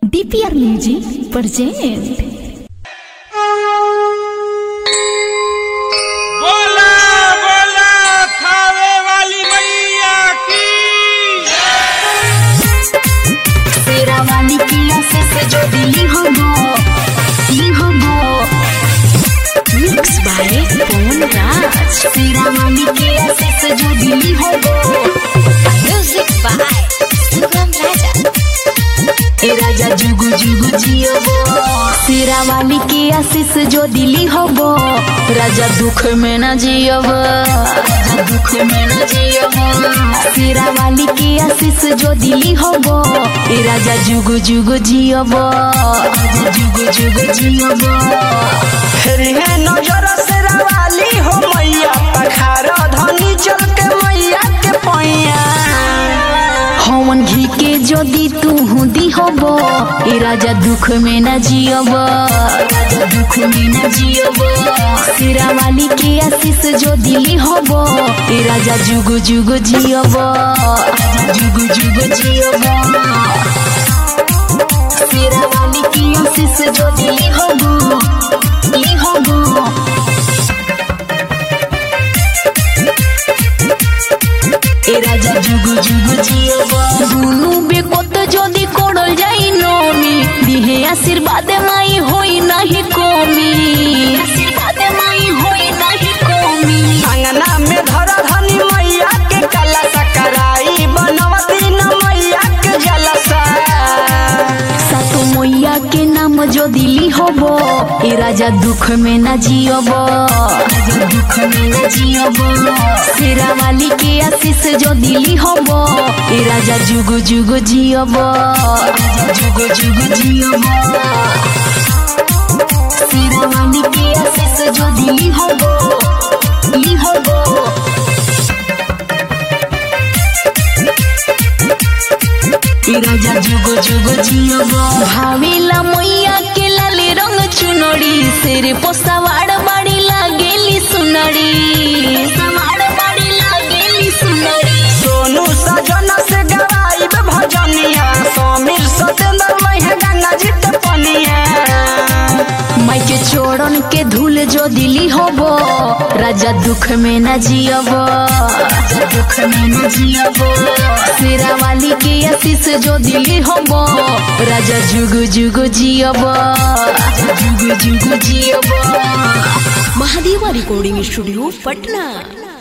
DPR music present. बोला बोला थावे वाली मैया की। तेरा वाली किया से जो दिली हो मिक्स बाय पवन राज। तेरा वाली किया से जो दिली हो म्यूजिक बाय सुगम राजा। ए राजा जुगु जुगु जियो तेरा वाली की आशीष जो दिली होबो राजा दुख में न जियब दुख में न जियब। तेरा वाली की आशीष जो दिली होबो ए राजा जुगु जुगु जियब जुगु जुगु जियब। फेरी है नजर तेरा वाली हो मैया पखार धनी चल के मैया के पैया। हवन घी के जो दी तू दी होबो ए राजा दुख में न जियब राजा दुख में न जियब। तेरा वाली की आशीष जो दिली होबो ए राजा जुगु जुगु जियब जुगु जुगु जियब। तेरा वाली की आशीष जो दिली होबो ए राजा जुगु जुगु जियब। दुनु बेकोत जोदी कोड़ल जाई नोमी दिहे आशीर्वाद माई होई नहीं कोमी आशीर्वाद माई होई नहीं कोमी। अंगना में धर धनी मैया के कलश कराई बनवती न मैया के जलसा। सातो मैया के नाम जो दिली होबो ए राजा दुख में न जियब राजा दुख में न जियब। तेरा वाली के आशीष जो दिली होबो ए राजा जुगु जुगु जियब जुगु जुगु जियब। तेरा वाली के आशीष जो दिली होबो ए राजा जुगु जुगु जियब। भावेला मैया के लाले रंग चुनरी सिर पोसावाड़ बाड़ी लागेली सुनरी सवाड़ बाड़ी लागेली सुनरी। सोनू सजन से गवाई भजनिया समीर सतेंद्र मैया गंगा जी के पनिया। माई के छोड़न के धूल जो दिली होबो राजा दुख में न जियब राजा दुख में न जियब। तेरा वाली के आशीष जो दिली होबो राजा जुगु जुगु जियब जुगु जुगु जियब। महादेवा रिकॉर्डिंग स्टूडियो पटना।